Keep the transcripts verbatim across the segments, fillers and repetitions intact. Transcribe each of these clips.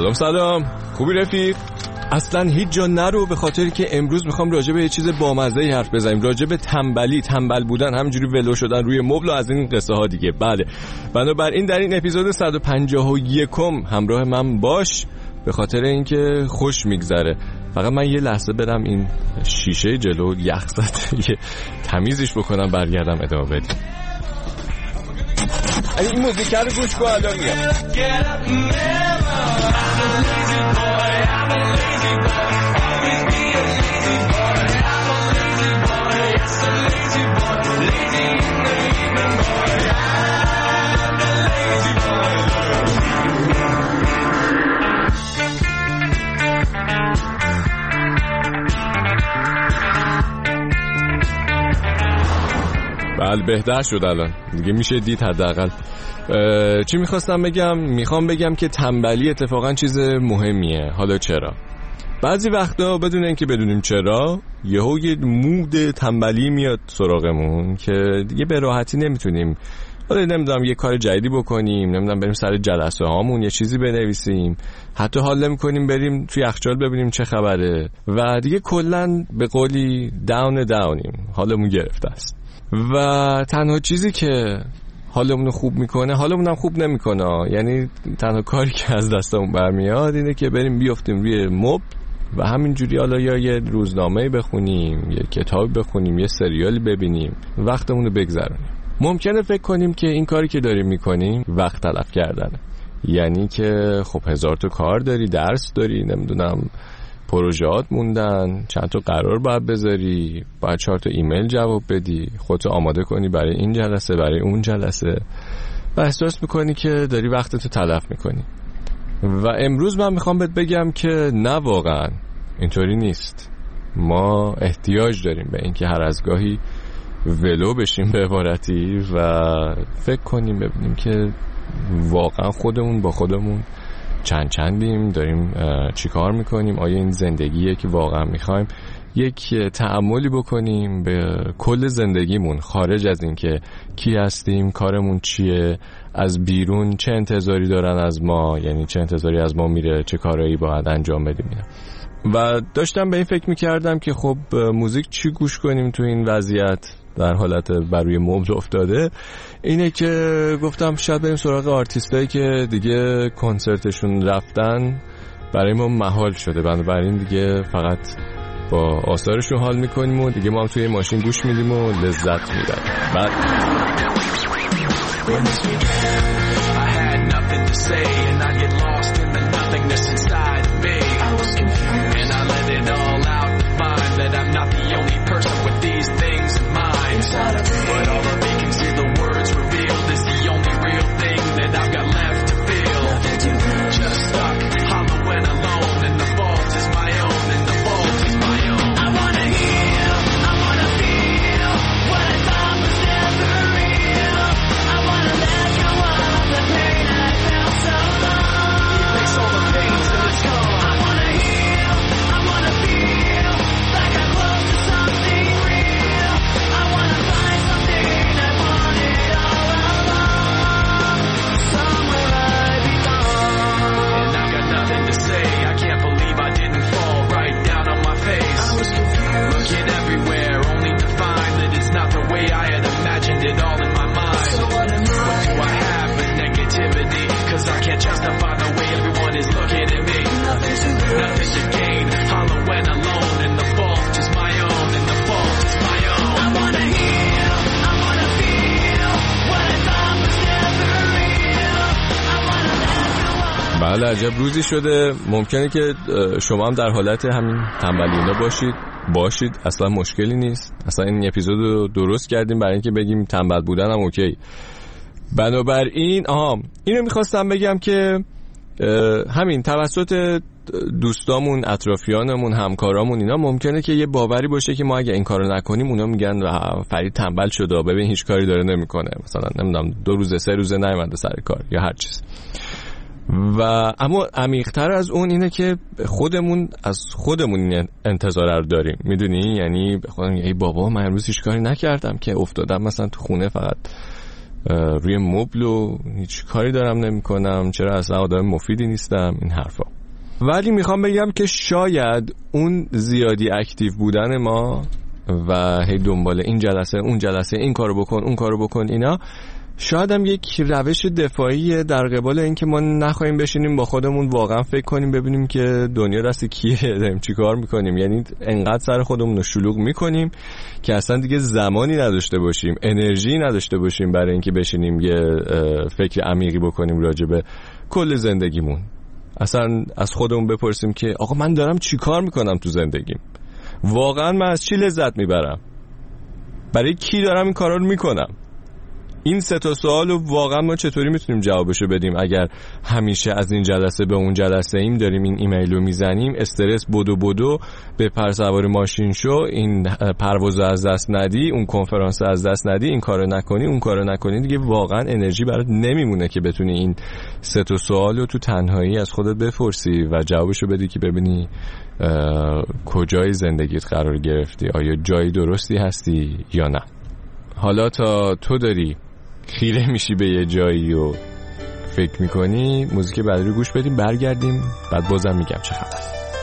سلام سلام، خوبی رفیق؟ اصلا هیچ جا نرو، به خاطر که امروز میخوام راجع به یه چیز بامزه حرف بزنیم، راجع به تنبلی، تنبل بودن، همینجوری ولو شدن روی مبل و از این قصه ها دیگه. بله، بنابراین در این اپیزود صد و پنجاه و یک همراه من باش، به خاطر اینکه خوش میگذره. فقط من یه لحظه برم این شیشه جلو یخ زده یه تمیزش بکنم، برگردم ادامه بدیم. این موزیک رو گوش کن، الان میاد. بله بهتر شد الان دیگه، میشه دید حداقل. چی میخواستم بگم؟ میخوام بگم که تنبلی اتفاقا چیز مهمیه. حالا چرا؟ بعضی وقتا بدون اینکه بدونیم چرا یهو یه مود تنبلی میاد سراغمون که دیگه به راحتی نمیتونیم، حالا نمیدونم یه کار جدیدی بکنیم، نمیدونم بریم سر جلسه هامون یه چیزی بنویسیم، حتی حال نمیکنیم بریم توی یخچال ببینیم چه خبره و دیگه کلن به قولی داون داونیم، حالمون گرفته است. و تنها چیزی که حالمون خوب میکنه حالمون هم خوب نمیکنه، یعنی تنها کاری که از دستمون برمیاد اینه که بریم بیافتیم روی مبل و همینجوری حالا یا یه روزنامه بخونیم، یه کتاب بخونیم، یه سریالی ببینیم، وقتمون رو بگذرونیم. ممکنه فکر کنیم که این کاری که داریم میکنیم وقت تلف کردنه، یعنی که خب هزار تا کار داری، درس داری، نمیدونم پروژهات موندن، چند تا قرار باید بذاری، باید چهار تا ایمیل جواب بدی، خودتو آماده کنی برای این جلسه، برای اون جلسه و احساس میکنی که داری وقتتو تلف میکنی. و امروز من میخوام بهت بگم که نه، واقعا اینطوری نیست. ما احتیاج داریم به اینکه هر از گاهی ولو بشیم به عبارتی و فکر کنیم ببینیم که واقعا خودمون با خودمون چند چندیم، داریم چی کار میکنیم، آیا این زندگیه که واقعا میخوایم. یک تأملی بکنیم به کل زندگیمون، خارج از این که کی هستیم، کارمون چیه، از بیرون چه انتظاری دارن از ما، یعنی چه انتظاری از ما میره، چه کارهایی باید انجام بدیم. و داشتم به این فکر میکردم که خب موزیک چی گوش کنیم تو این وضعیت، در حالت بر روی مبل افتاده. اینه که گفتم شاید بریم سراغ آرتیستایی که دیگه کنسرتشون رفتن برای ما محال شده، بنابراین دیگه فقط با آثارشون حال میکنیم و دیگه ما هم توی ماشین گوش میدیم و لذت میبریم. بعد بله، عجب روزی شده. ممکنه که شما هم در حالت همین تنبلینا باشید باشید اصلا مشکلی نیست. اصلا این اپیزود رو درست کردیم برای اینکه بگیم تنبل بودن هم اوکی. بنابراین آها اینو میخواستم بگم که همین توسط دوستامون، اطرافیانمون، همکارامون، اینا ممکنه که یه باوری باشه که ما اگه این کارو نکنیم اونا میگن فرید تنبل شده، ببین هیچ کاری داره نمیکنه، مثلا نمیدونم دو روزه سه روزه نیومده سر کار یا هر چیز. و اما عمیق‌تر از اون اینه که خودمون از خودمون این انتظار رو داریم، میدونی؟ یعنی به خودم میگم ای بابا من امروز هیچ کاری نکردم که افتادم مثلا تو خونه فقط روی مبل و هیچ کاری دارم نمیکنم، چرا اصلا آدم مفیدی نیستم، این حرفا. ولی میخوام بگم که شاید اون زیادی اکتیو بودن ما و هی دنبال این جلسه اون جلسه این کارو بکن اون کارو بکن اینا، شاید هم یک روش دفاعی در قبال این که ما نخواهیم بشینیم با خودمون واقعا فکر کنیم ببینیم که دنیا دست کیه، داریم چی کار میکنیم. یعنی انقدر سر خودمون رو شلوغ میکنیم که اصلا دیگه زمانی نداشته باشیم، انرژی نداشته باشیم برای اینکه بشینیم یه فکر عمیقی بکنیم راجع به کل زندگیمون. اصلا از خودمون بپرسیم که آقا من دارم چی کار میکنم تو زندگیم، واقعا من از چی لذت میبرم، برای کی دارم این کارا رو میکنم. این سه تا سوالو واقعا ما چطوری میتونیم جوابشو بدیم اگر همیشه از این جلسه به اون جلسه ایم، داریم این ایمیلو میزنیم، استرس بدو بدو به پر سوار ماشین شو، این پروازو از دست ندی، اون کنفرانس از دست ندی، این کارو نکنی اون کارو نکنی، دیگه واقعا انرژی برات نمیمونه که بتونی این سه تا سوالو تو تنهایی از خودت بپرسی و جوابشو بدی که ببینی کجای زندگیت قرار گرفتی، آیا جای درستی هستی یا نه. حالا تا تو داری خیره میشی به یه جایی و فکر میکنی، موزیک بعدی رو گوش بدیم، برگردیم بعد بازم میگم چه خبر.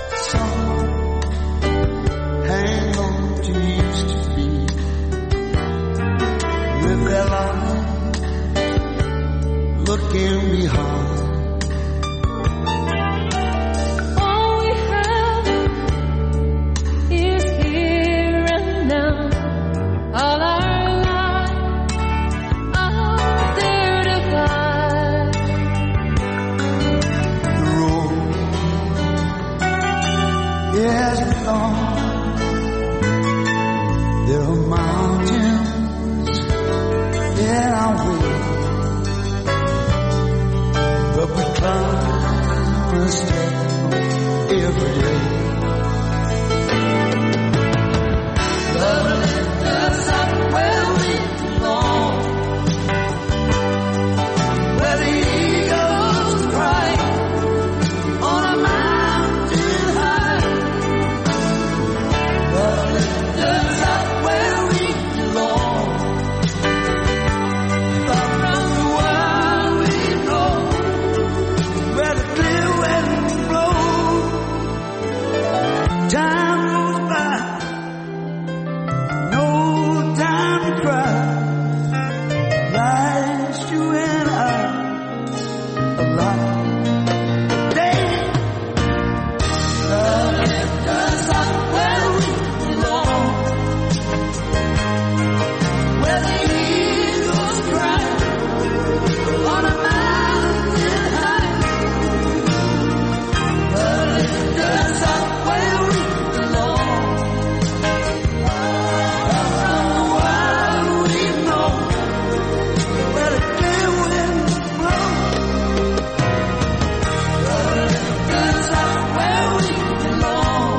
There are mountains in our way, but we climb a step every day. Love lifts us up where we belong, where the eagles cry on a mountain high. Love lifts us up where we belong, far from the world we know, where the clear winds blow. Time goes by, no time to cry. Life's you and I alive. Damn. Love lifts us up where we belong, where the eagles cry on a mountain high. Love lifts us up where we belong, far from the world we know, where the clear winds blow. Love lifts us up where we belong,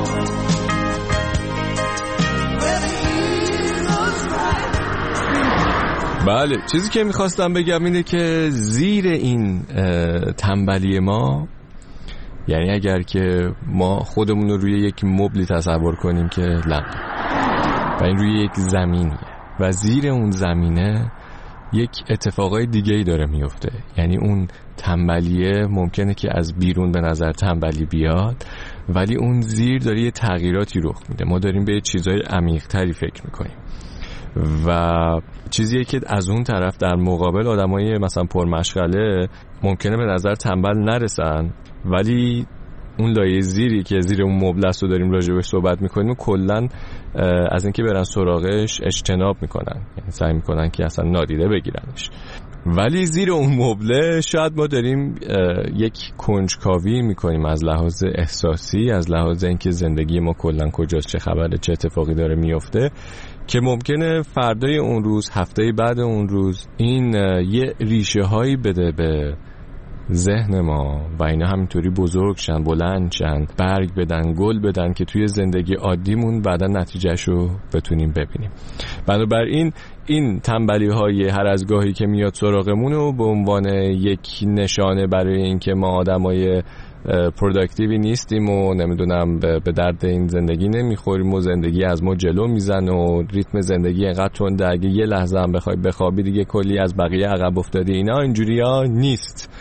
where the eagles cry. بله، چیزی که میخواستم بگم اینه که زیر این تنبلی ما، یعنی اگر که ما خودمون رو روی یک مبلی تصور کنیم که لب و این روی یک زمینیه و زیر اون زمینه یک اتفاقای دیگه ای داره میفته، یعنی اون تنبلیه ممکنه که از بیرون به نظر تنبلی بیاد ولی اون زیر داره یه تغییراتی رخ میده. ما داریم به چیزای عمیق‌تری فکر میکنیم و چیزیه که از اون طرف در مقابل آدمای مثلا پرمشغله ممکنه به نظر تنبل نرسن، ولی اون لایه زیری که زیر اون مبل است رو داریم راجعش صحبت میکنیم و کلا از اینکه برن سراغش اجتناب میکنن، یعنی سعی میکنن که اصلا نادیده بگیرنش. ولی زیر اون مبله شاید ما داریم یک کنجکاوی میکنیم از لحاظ احساسی، از لحاظ اینکه زندگی ما کلا کجاست، چه خبره، چه اتفاقی داره میفته، که ممکنه فردای اون روز، هفته بعد اون روز این یه ریشه هایی بده به ذهن ما و اینا همینطوری بزرگ شن، بلند شن، برگ بدن، گل بدن که توی زندگی عادیمون بعدا نتیجهشو بتونیم ببینیم. بنابراین این تنبلی های هر از گاهی که میاد سراغمون رو به عنوان یک نشانه برای اینکه ما آدمای پروداکتیوی نیستیم و نمیدونم به درد این زندگی نمیخوریم و زندگی از ما جلو میزنه و ریتم زندگی اینقدر تنده اگه یه لحظه هم بخوای بخوابی دیگه کلی از بقیه عقب افتادی، اینا اینجوری ها نیست.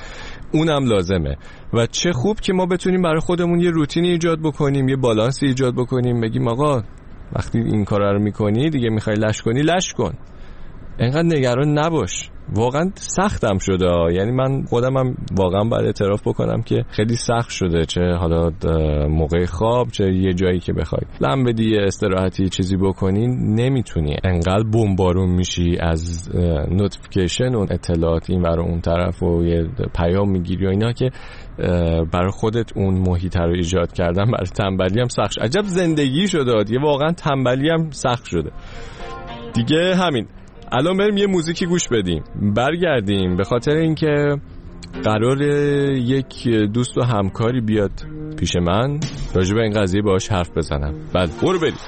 اونم لازمه و چه خوب که ما بتونیم برای خودمون یه روتینی ایجاد بکنیم، یه بالانسی ایجاد بکنیم، بگیم آقا وقتی این کارا رو میکنی دیگه میخوای لش کنی لش کن، انقدر نگران نباش. واقعا سختم شده، یعنی من خودم هم واقعا باید اعتراف بکنم که خیلی سخت شده، چه حالا موقع خواب چه یه جایی که بخوای لم بدی استراحتی چیزی بکنی نمیتونی، انقدر بمبارون میشی از نوتیفیکیشن و اطلاعات این ور اون طرف و یه پیام میگیری و اینا که برای خودت اون محیط رو ایجاد کردن برای تنبلی هم سخت شد. عجب زندگی شده دیگه، واقعا تنبلی هم سخت شده دیگه. همین الان بریم یه موزیکی گوش بدیم برگردیم، به خاطر اینکه قرار یک دوست و همکاری بیاد پیش من راجع به این قضیه باهاش حرف بزنم. بعد برو بریم.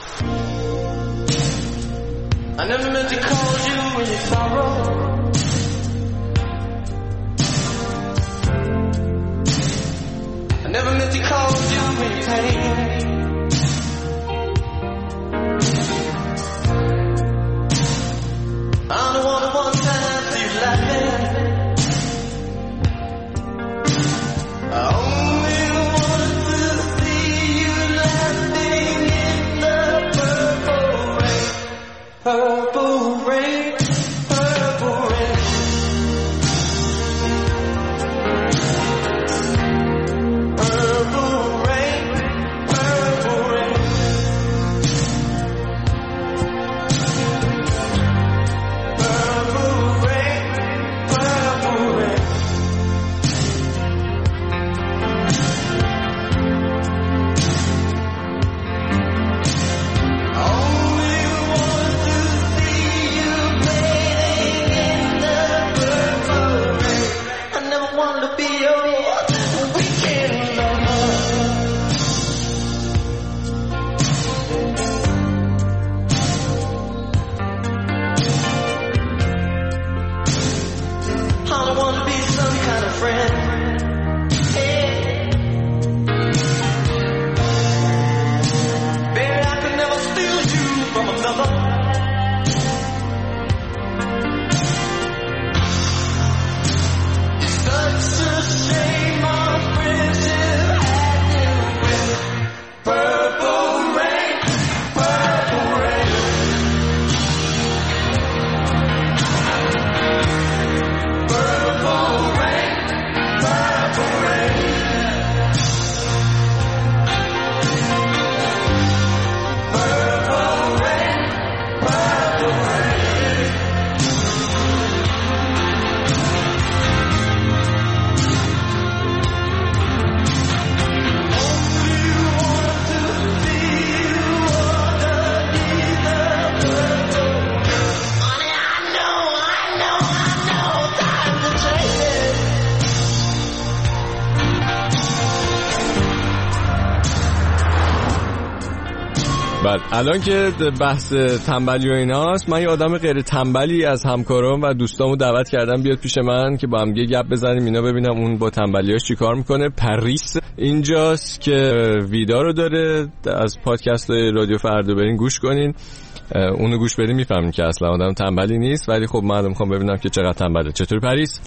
بعد الان که بحث تنبلی و ایناست، من یه آدم غیر تنبلی از همکارام و دوستامو دعوت کردم بیاد پیش من که با هم یه گپ بزنیم، اینا ببینم اون با تنبلیاش چیکار میکنه. پریس اینجاست که ویدا رو داره، از پادکست رادیو فردا برین گوش کنین، اونو گوش بدین میفهمین که اصلا آدم تنبلی نیست، ولی خب من میخوام ببینم که چقدر تنبله. چطوری پریس؟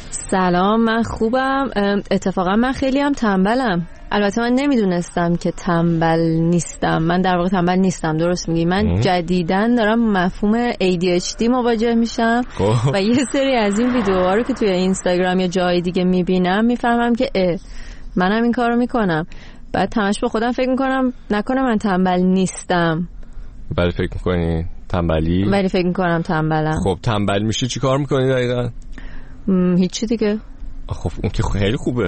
سلام، من خوبم. اتفاقا من خیلی هم تنبلم. البته من نمیدونستم که تنبل نیستم. من در واقع تنبل نیستم، درست میگی. من جدیداً دارم مفهوم ای دی اچ دی مواجه میشم و یه سری از این ویدیوها رو که توی اینستاگرام یا جای دیگه میبینم میفهمم که اه منم این کارو میکنم. بعد تماش به خودم فکر میکنم نکنه من تنبل نیستم. ولی فکر میکنی تنبلی؟ ولی فکر میکنم تنبلم. خب تنبل میشی چی کار میکنی دقیقاً؟ هیچی دیگه. خب اون که خیلی خوبه.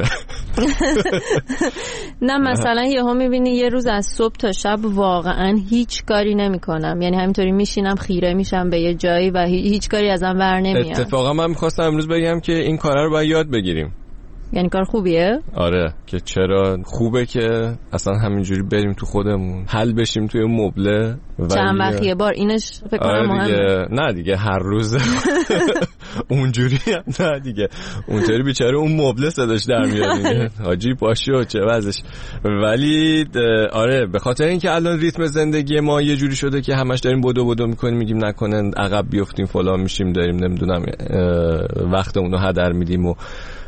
نه مثلا یهو میبینی یه روز از صبح تا شب واقعا هیچ کاری نمی کنم، یعنی همینطوری میشینم خیره میشم به یه جایی و هیچ کاری ازم ور نمیاد. اتفاقا من میخواستم امروز بگم که این کارا رو باید یاد بگیریم. یعنی کار خوبیه؟ آره، که چرا خوبه که اصلا همینجوری بریم تو خودمون حل بشیم توی مبله. چند وقت یه بار اینش فکر کنم آره مهمه. نه دیگه هر روز اونجوری نه دیگه، اونطوری بیچاره اون مبله صداش در میاد دیگه حاجی پاشو چه وضعش. ولی آره به خاطر اینکه الان ریتم زندگی ما یه جوری شده که همش داریم بدو بدو میکنیم، میگیم نکنن عقب بیافتیم فلان میشیم، داریم نمیدونم وقتمون رو هدر میدیم و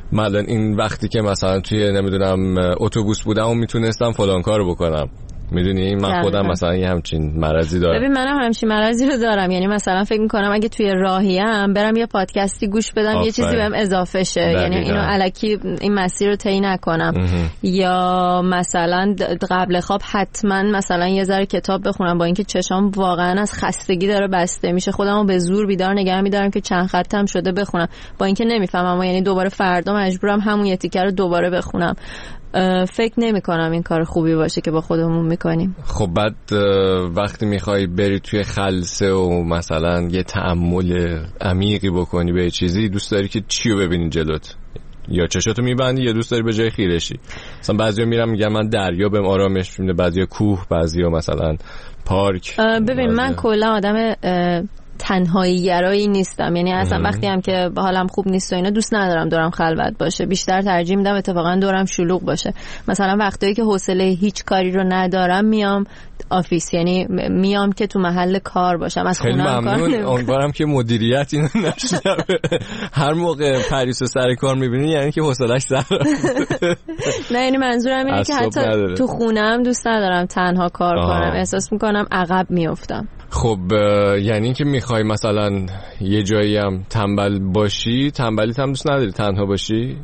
من الان این وقتی که مثلا توی نمیدونم اتوبوس بودم و میتونستم فلان کارو بکنم، میدونی من خودم مثلا یه همچین مرضی دارم. ببین منم همچین مرضی رو دارم، یعنی مثلا فکر میکنم اگه توی راهیم برم یه پادکستی گوش بدم آفره. یه چیزی بهم اضافه شه، یعنی اینو الکی این مسیر رو طی نکنم. یا مثلا قبل خواب حتما مثلا یه ذره کتاب بخونم، با اینکه چشام واقعا از خستگی داره بسته میشه، خودمو به زور بیدار نگه میدارم که چند خطم شده بخونم، با اینکه نمیفهمم، یعنی دوباره فردا مجبورم همون یه تیکه رو دوباره بخونم. فکر نمی کنم این کار خوبی باشه که با خودمون میکنیم. خب بعد وقتی میخوای بری توی خلسه و مثلا یه تأمل عمیقی بکنی به چیزی، دوست داری که چی رو ببینی جلوت؟ یا چشاتو میبندی یا دوست داری به جای خیرشی؟ مثلا بعضیا میرم میگن من دریا بهم آرامش میده، بعضیا کوه، بعضیا مثلا پارک. ببین من کلا آدم تنهایی گرایی نیستم، یعنی اصلا وقتی هم که حالم خوب نیست و اینا دوست ندارم دورم خلوت باشه، بیشتر ترجیح میدم اتفاقا دورم شلوغ باشه. مثلا وقتایی که حوصله هیچ کاری رو ندارم میام آفیس، یعنی میام که تو محل کار باشم، از خونم کار نمیکنم. امیدوارم که مدیریت اینو نشنوه. هر موقع پریسو سر کار میبینی یعنی که حوصله‌اش سر رفته. نه یعنی منظورم اینه که حتی نداره. تو خونم دوست ندارم تنها کار آه. کنم، احساس میکنم عقب میافتم. خب یعنی که میخوای مثلا یه جایی هم تنبل باشی، تنبلیت هم دوست نداری تنها باشی؟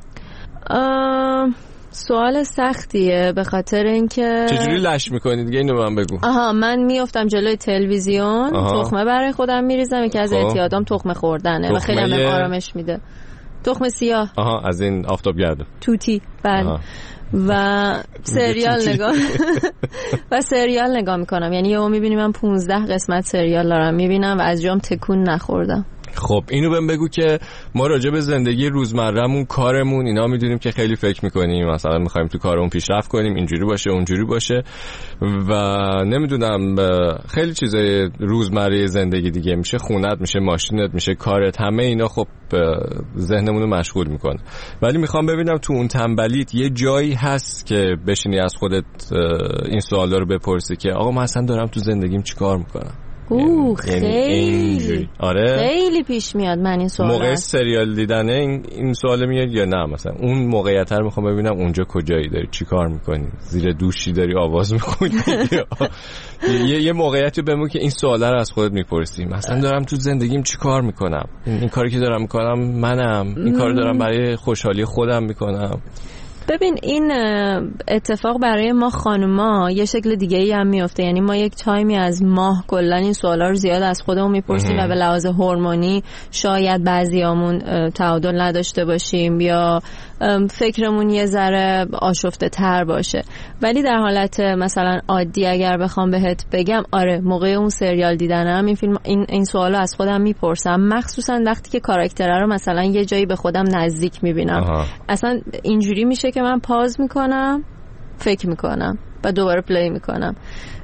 سوال سختیه، به خاطر اینکه چجوری لش میکنی دیگه اینو من بگو. آها من میافتم جلوی تلویزیون، تخمه برای خودم میریزم، یکی از اعتیادام تخمه خوردنه و خیلی هم آرامش میده. تخمه سیاه. آها از این آفتابگرد. توتی. بله. و سریال نگاه و سریال نگاه میکنم، یعنی یهو میبینی من پونزده قسمت سریال دارم میبینم و از جام تکون نخوردم. خب اینو بهم بگو که ما راجع به زندگی روزمرهمون، کارمون، اینا میدونیم که خیلی فکر میکنیم، مثلا میخوایم تو کارمون پیشرفت کنیم، اینجوری باشه اونجوری باشه و نمیدونم خیلی چیزای روزمره زندگی دیگه، میشه خونت، میشه ماشینت، میشه کارت، همه اینا خب ذهنمون رو مشغول میکنه. ولی میخوام ببینم تو اون تنبلیت یه جایی هست که بشینی از خودت این سوالا رو بپرسی که آقا من اصلا دارم تو زندگیم چیکار میکنم؟ اوه خیلی آره خیلی پیش میاد. من این سوال موقع سریال دیدنه این, این سوال میاد یا نه مثلا اون موقعیت رو میخوام ببینم اونجا کجایی داری، چی کار میکنی، زیر دوشی داری آواز میخونی یه یه موقعیتی بمون که این سوالا رو از خودت میپرسی، مثلا دارم تو زندگیم چی کار میکنم، این, این کاری که دارم میکنم منم، این کارو دارم برای خوشحالی خودم میکنم. ببین این اتفاق برای ما خانوما یه شکل دیگه ای هم میفته، یعنی ما یک تایمی از ماه کلا این سوالا رو زیاد از خودمون میپرسیم و به لحاظ هورمونی شاید بعضیامون تعادل نداشته باشیم یا فکرمون یه ذره آشفته تر باشه، ولی در حالت مثلا عادی اگر بخوام بهت بگم آره موقع اون سریال دیدنم این فیلم این این سوالو از خودم میپرسم، مخصوصا وقتی که کاراکتره رو مثلا یه جایی به خودم نزدیک میبینم. اصلا اینجوری میشه که من پاز میکنم، فکر میکنم و دوباره پلی میکنم.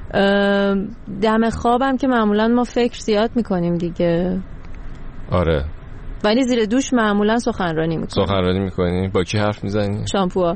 دم خوابم که معمولا ما فکر زیاد میکنیم دیگه. آره ولی زیر دوش معمولا سخنرانی میکنی. سخنرانی میکنی؟ با کی حرف میزنی؟ شامپوها.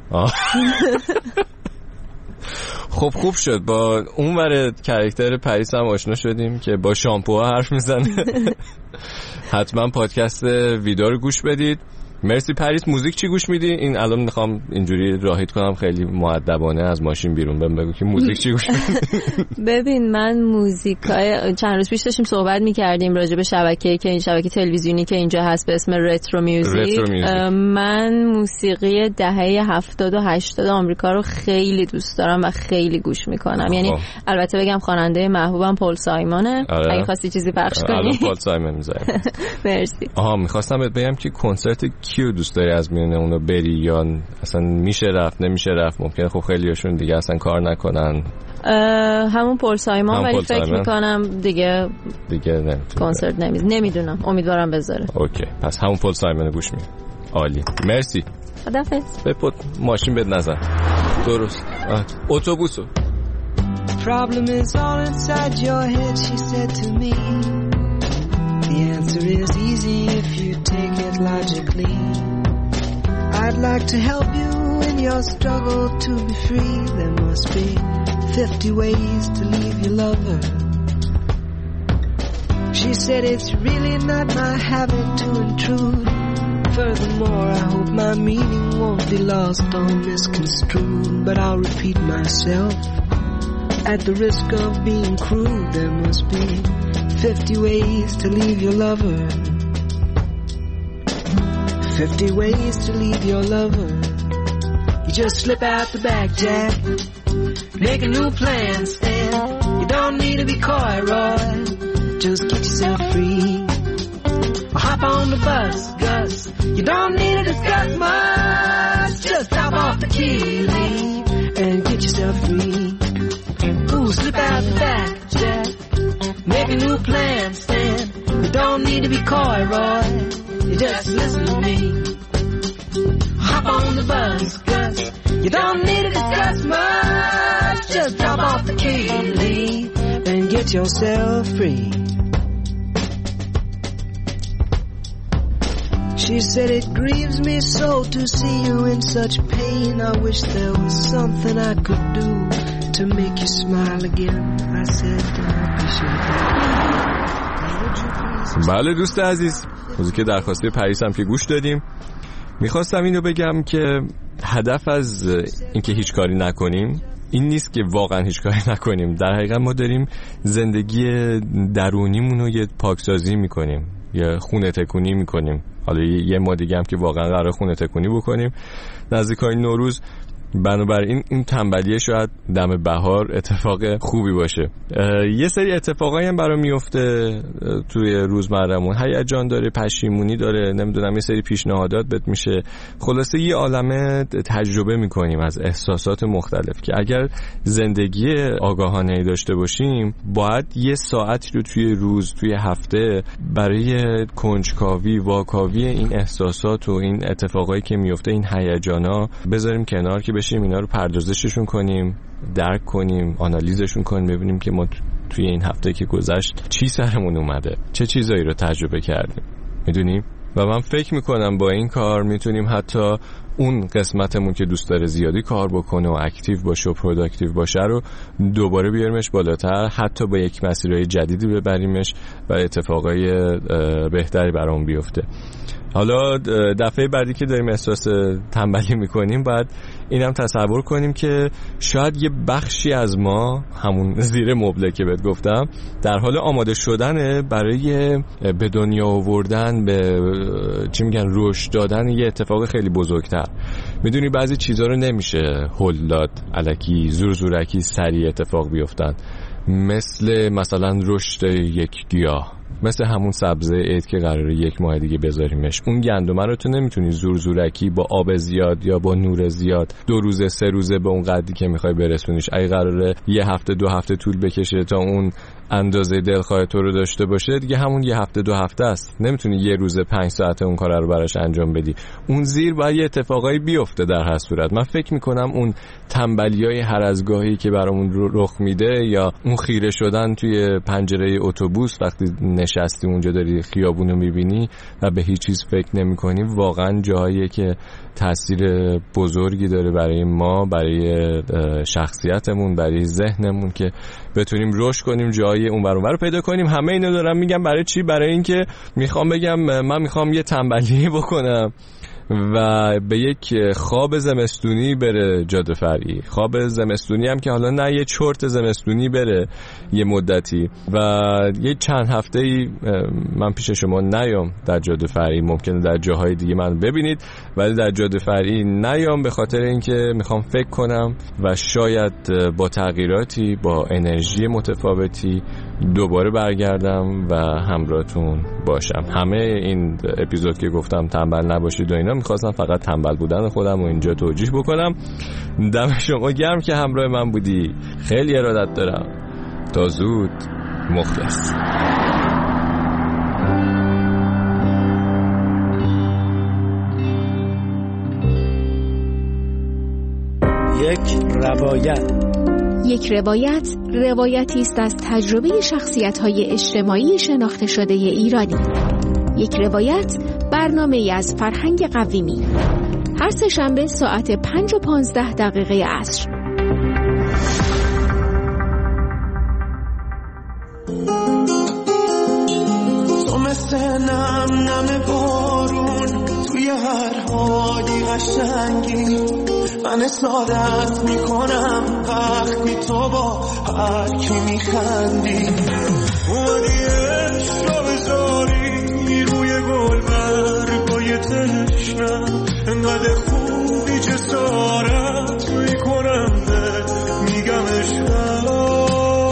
خب خوب شد با اون ور کاراکتر پریس هم آشنا شدیم که با شامپوها حرف میزنه. حتما پادکست ویدیو رو گوش بدید. مرسی پریس. موزیک چی گوش میدی؟ این الان میخوام اینجوری راهید کنم خیلی مؤدبانه از ماشین بیرون، بهم بگو که موزیک چی گوش میدی. ببین من موزیکای چند روز پیش داشتیم صحبت میکردیم راجع به شبکه‌ای که این شبکه تلویزیونی که اینجا هست به اسم رترو میوزیک. من موسیقی دهه هفتاد و هشتاد آمریکا رو خیلی دوست دارم و خیلی گوش میکنم. یعنی البته بگم خواننده محبوبم پول سایمونه. اگه خواستی چیزی پخش کنی الان پول سایمون میذارم. مرسی. آها میخواستم بهت بگم که کنسرت کیو دوست داری از میونه اونو بری یا اصلا میشه رفت نمیشه رفت؟ ممکنه خب خیلیاشون دیگه اصلا کار نکنن. همون پول سایمون، ولی فکر میکنم دیگه دیگه نمیتونه کنسرت نمیز نمیدونم امیدوارم بذاره. اوکی پس همون پول سایمون گوش میدی. عالی مرسی. خدافظ. بپود ماشین بد نزن. درست اتوبوسو. Problem is all inside your head, she said to me. The answer is easy if you take it logically. I'd like to help you in your struggle to be free. There must be fifty ways to leave your lover. She said it's really not my habit to intrude. Furthermore, I hope my meaning won't be lost or misconstrued, but I'll repeat myself. At the risk of being crude, there must be fifty ways to leave your lover. Fifty ways to leave your lover. You just slip out the back, Jack. Make a new plan, Stan. You don't need to be coy, Roy. Just get yourself free. Or hop on the bus, Gus. You don't need to discuss much. Just drop off the key, leave, and get yourself free. Ooh, slip out the back, Jack. Make a new plan, Stan. You don't need to be coy, Roy. You just listen to me. Hop on the bus, Gus. You don't need to discuss much. Just drop off the key, leave, and get yourself free. She said it grieves me so to see you in such pain. I wish there was something I could do to make you smile again. I said I appreciate it. بله دوست عزیز، موزیک درخواسته پریس هم که گوش دادیم. میخواستم اینو بگم که هدف از اینکه هیچ کاری نکنیم این نیست که واقعا هیچ کاری نکنیم. در حقیقت ما داریم زندگی درونیمون رو یه پاکسازی میکنیم، یه خونه تکونی میکنیم. حالا یه ما دیگه هم که واقعا قرار خونه تکونی بکنیم نزدیکای نوروز. بنابراین این تنبلیه شاید دم بهار اتفاق خوبی باشه. یه سری اتفاقایی هم برام میفته توی روزمره‌مون، هیجان داره، پشیمونی داره، نمیدونم یه سری پیشنهادات بهت میشه. خلاصه یه عالمه تجربه میکنیم از احساسات مختلف که اگر زندگی آگاهانه‌ای داشته باشیم باید یه ساعتی رو توی روز، توی هفته برای کنجکاوی، واکاوی این احساسات و این اتفاقایی که میفته، این هیجانا بذاریم کنار که بشیم اینا رو پردازششون کنیم، درک کنیم، آنالیزشون کنیم، ببینیم که ما توی این هفته که گذشت چی سرمون اومده، چه چیزایی رو تجربه کردیم، میدونیم. و من فکر میکنم با این کار میتونیم حتی اون قسمتمون که دوست داره زیادی کار بکنه و اکتیو باشه و پروداکتیو باشه رو دوباره بیاریمش بالاتر، حتی با یک مسیرهای جدیدی ببریمش و اتفاقای بهتری برامون بیفته. حالا دفعه بعدی که داریم احساس تنبلی میکنیم باید اینم تصور کنیم که شاید یه بخشی از ما، همون زیر مبله که بهت گفتم، در حال آماده شدنه برای به دنیا آوردن، به چی میگن رشد دادن یه اتفاق خیلی بزرگتر. میدونی بعضی چیزا رو نمیشه هل داد، الکی زور زورکی سریع اتفاق بیفتن، مثل مثلا رشد یک گیاه، مثل همون سبزه عید که قراره یک ماه دیگه بذاریمش. اون گندمه رو تو نمیتونی زور زورکی با آب زیاد یا با نور زیاد دو روزه سه روزه به اون قدری که میخوای برسونیش. اگه قراره یه هفته دو هفته طول بکشه تا اون اندازه دلخواه تو رو داشته باشه، دیگه همون یه هفته دو هفته است. نمیتونی یه روزه پنج ساعته اون کار رو براش انجام بدی. اون زیر باید یه اتفاقایی بیفته. در هر صورت من فکر میکنم اون تنبلیای هر از گاهی که برامون رخ میده، یا اون خیره شدن توی پنجره اتوبوس وقتی نشستی اونجا داری خیابونو میبینی و به هیچ چیز فکر نمیکنی، واقعا جاییه که تاثیر بزرگی داره برای ما، برای شخصیتمون، برای ذهنمون، که بتونیم رشد کنیم، جای اون ور اون رو پیدا کنیم. همه اینو دارم میگم برای چی؟ برای اینکه میخوام بگم من میخوام یه تنبلی بکنم و به یک خواب زمستونی بره جاده فرعی. خواب زمستونی هم که حالا نه یه چرت زمستونی بره یه مدتی و یه چند هفته‌ای من پیش شما نیام در جاده فرعی. ممکنه در جاهای دیگه من ببینید ولی در جاده فرعی نیام، به خاطر اینکه میخوام فکر کنم و شاید با تغییراتی، با انرژی متفاوتی دوباره برگردم و همراهتون باشم. همه این اپیزود که گفتم تنبل نباشید و اینا، میخواستم فقط تنبل بودن خودم و اینجا توجیه بکنم. دم شما گرم که همراه من بودی. خیلی ارادت دارم. تا زود. مخلص. یک روایت یک روایت روایتی است از تجربه شخصیت‌های اجتماعی شناخته شده ایرانی. یک روایت برنامه‌ای از فرهنگ قویمی. هر سه شنبه ساعت پنج و پانزده دقیقه عصر. تو مثل نم نم بارون توی قشنگی، من سعادت میکنم وقتی تو با هر کی میخندی. اومدی عشق رو بذاری روی گل برگای تشنم، انقدر خوبی جسارت میکنم ده میگم عشقم.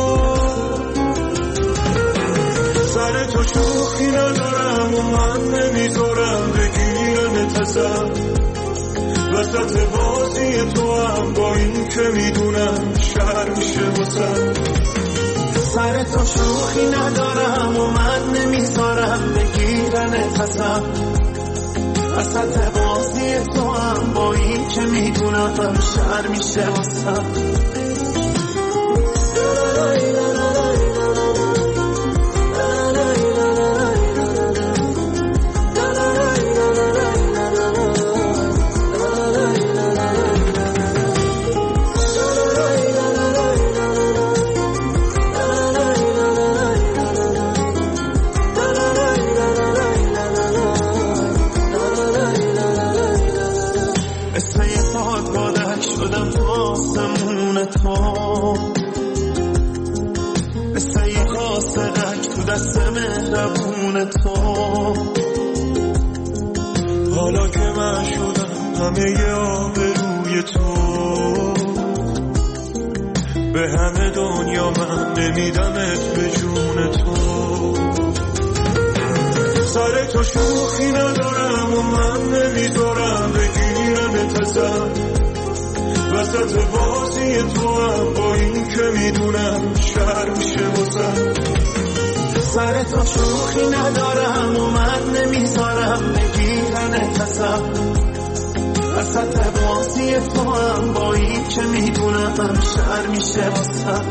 سر تو شوخی ندارم و من نمیذارم بگیرم تزم، وسط بازی تو هم با این که میدونم شر میشه واسم. سر تو شوخی ندارم و من نمیذارم بگیرن تزم، وسط بازی تو هم با این که میدونم شر میشه واسم. حالا که من شدم همه آبروی تو، به همه دنیا من نمیدمت به جون تو. سر تو شوخی ندارم و من نمیذارم بگیرم تزم، وسط بازی تو هم با این که میدونم شر میشه واسم. سر تو شوخی ندارم و من نمیذارم بگیرن تزم، وسط بازی تو هم با این که میدونم شر میشه واسم.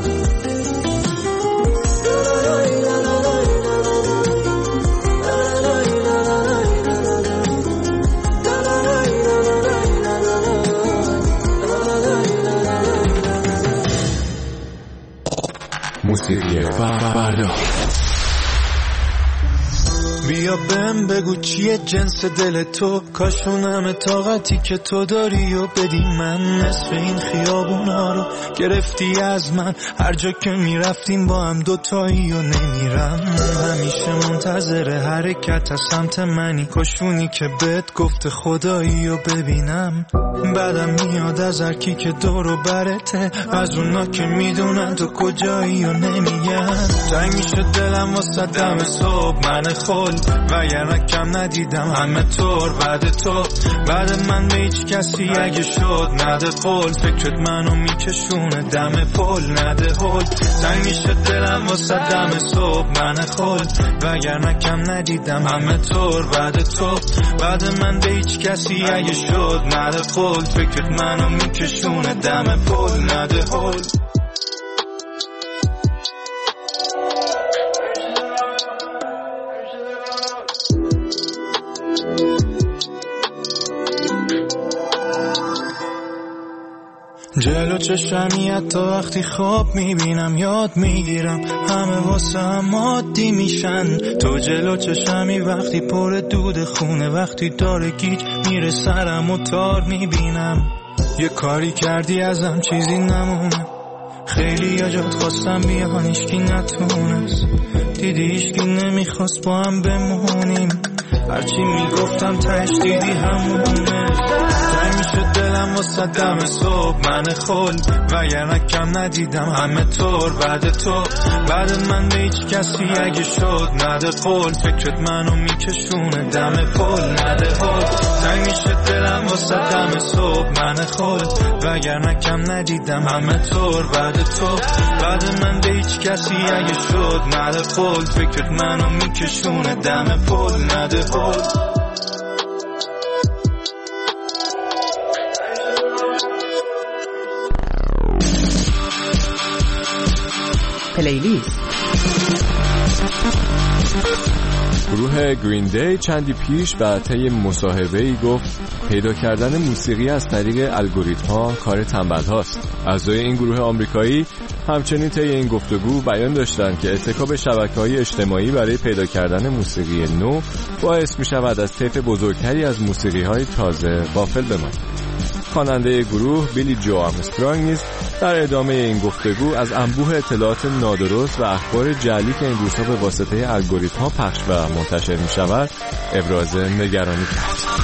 موسیقی فردا. بیا بهم بگو چیه جنس دل تو، کاشونم طاقتی که تو داری و بدی من. نصف این خیابونا رو گرفتی از من، هر جا که میرفتیم با هم دوتایی و نمیرم. همیشه منتظر حرکت از سمت منی، کاشونی که بهت گفت خدایی و ببینم. بعدم میاد از هر کی که دور و برته، از اونا که میدونن تو کجایی و نمیگن. تنگ میشه دلم واسه دم صبح من خل، وگرنه کم ندیدم همه طور بعد تو. بعد من به هیچ کسی اگه شد نده قول، فکرت منو میکشونه دم پل نده هل. تنگ میشه دلم واسه دم صبح من خل، وگرنه کم ندیدم همه طور بعد تو. بعد من به هیچ کسی اگه شد نده قول، فکرت منو میکشونه دم پل نده هل. جلو چشمی حتی وقتی خواب میبینم یاد میگیرم همه واسه هم عادی میشن. تو جلو چشمی وقتی پر دود خونه، وقتی داره گیج میره سرم و تار میبینم. یه کاری کردی ازم چیزی نمونه، خیلی یا جات خواستم بیان ایشکی نتونست. دیدی ایشکی نمیخواست با هم بمونیم، هرچی میگفتم تش دیدی همونه. تنگ میشه دلم واسه دم صبح من خل، وگرنه کم ندیدم همه طور بعد تو. بعد من به هیچ کسی اگه شد نده قول، فکرت منو میکشونه دم پل نده هل. تنگ میشه دلم واسه دم صبح من خل، وگرنه کم ندیدم همه طور بعد تو. بعد من به هیچ کسی اگه شد نده قول، فکرت منو میکشونه دم پل نده هل. پلیلیست. گروه گرین دی چندی پیش در طی مصاحبه‌ای گفت پیدا کردن موسیقی از طریق الگوریتم‌ها کار تنبل هاست. اعضای این گروه آمریکایی همچنین طی این گفتگو بیان داشتند که اتکا به شبکه‌های اجتماعی برای پیدا کردن موسیقی نو باعث می‌شود از طیف بزرگتری از موسیقی‌های تازه غافل بمانیم. خواننده گروه بیلی جو آرمسترانگ نیز در ادامه این گفتگو از انبوه اطلاعات نادرست و اخبار جعلی که این روزها به واسطه الگوریتم‌ها پخش و منتشر می‌شود ابراز نگرانی کرد.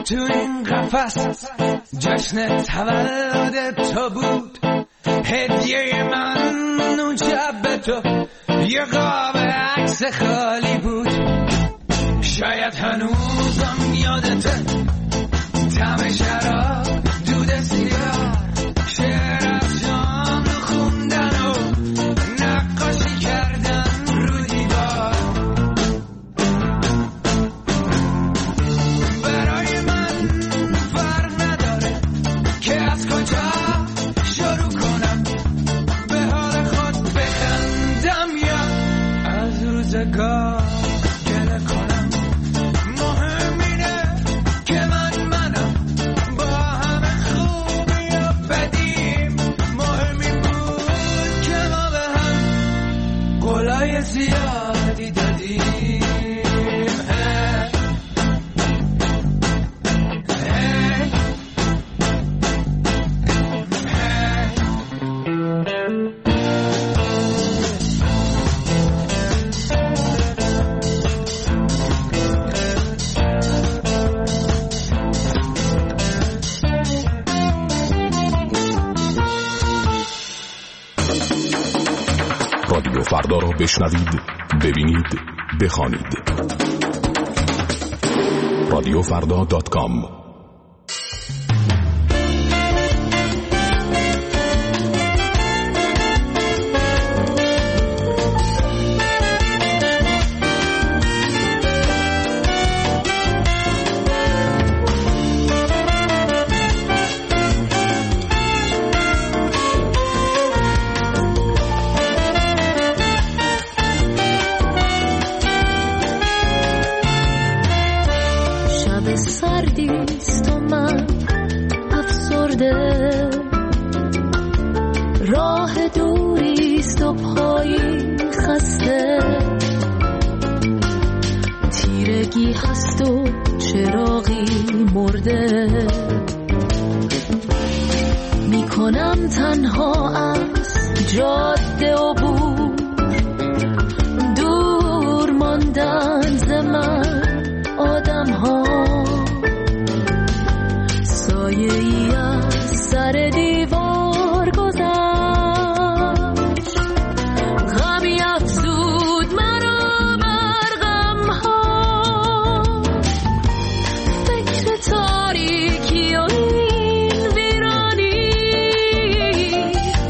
تو این قفس جشن تولد تو بود، هدیه من اون شب به تو یه قاب عکس خالی بود. شاید هنوزم یادته طعم شراب، دود سیگار، شعر از جام خوندن و نقاشی کردن رو دیوار. برای من فرق نداره که از کجا شروع کنم، به حال خود بخندم یا از روزگار گله کنم. مهم اینه که من منم با همه خوبی و بدیم. مهم این بود که ما به هم قولای زیادی دادیم. رادیو فردا را بشنوید، ببینید، بخوانید. رادیو فردا دات کام. سردیست و من افسرده، راه دوریست و پایی خسته، تیرگی هست و چراغی مرده، میکنم تنها از جاده و بور، دور ماندن ز من آدم ها، سایه ای از سر دیوار گذشت، غمی افزود مرا بر غم ها، فکر تاریکی و این ویرانی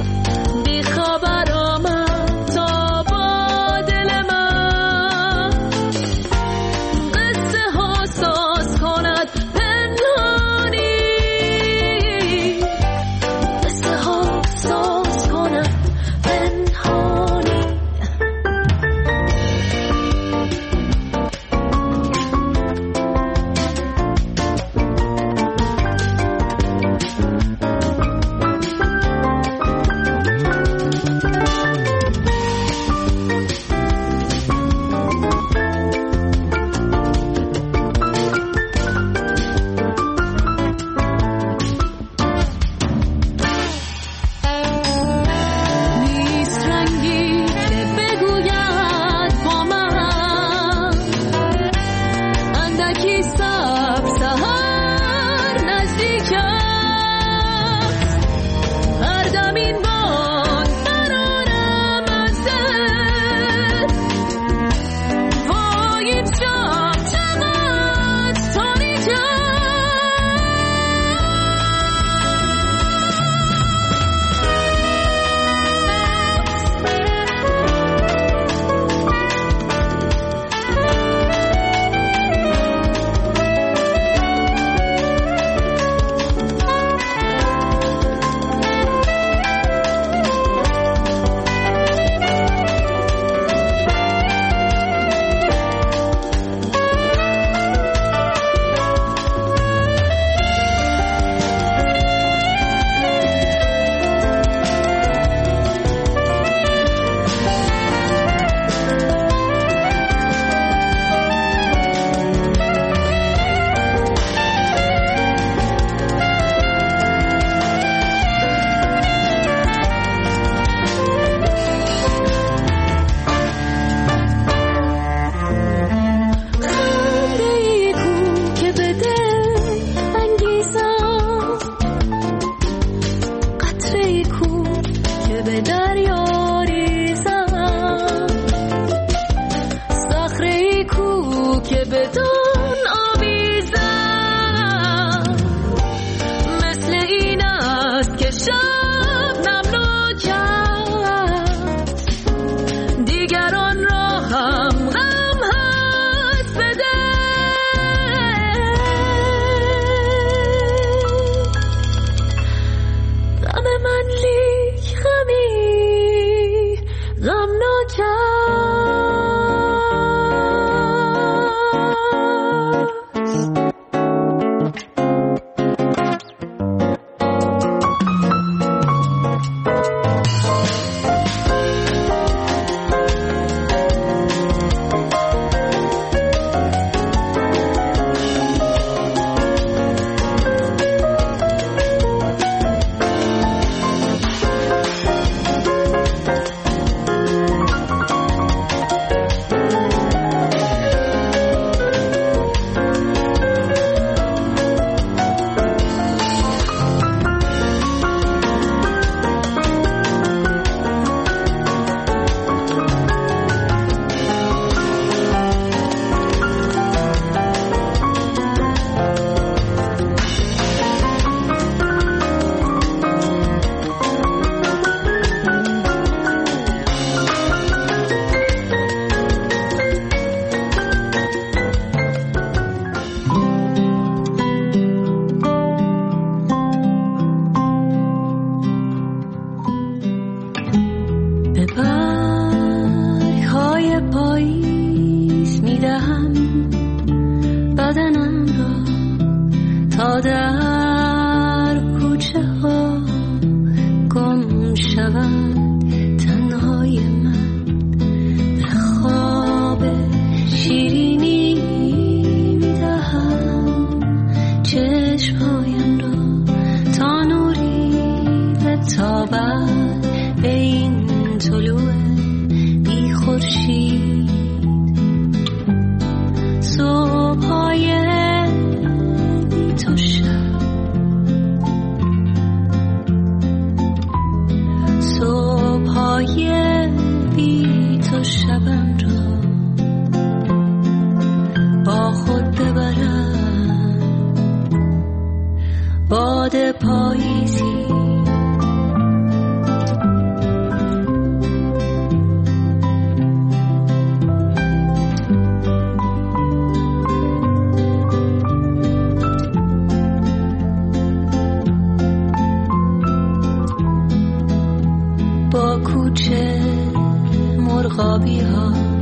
با کوچه مرغابی ها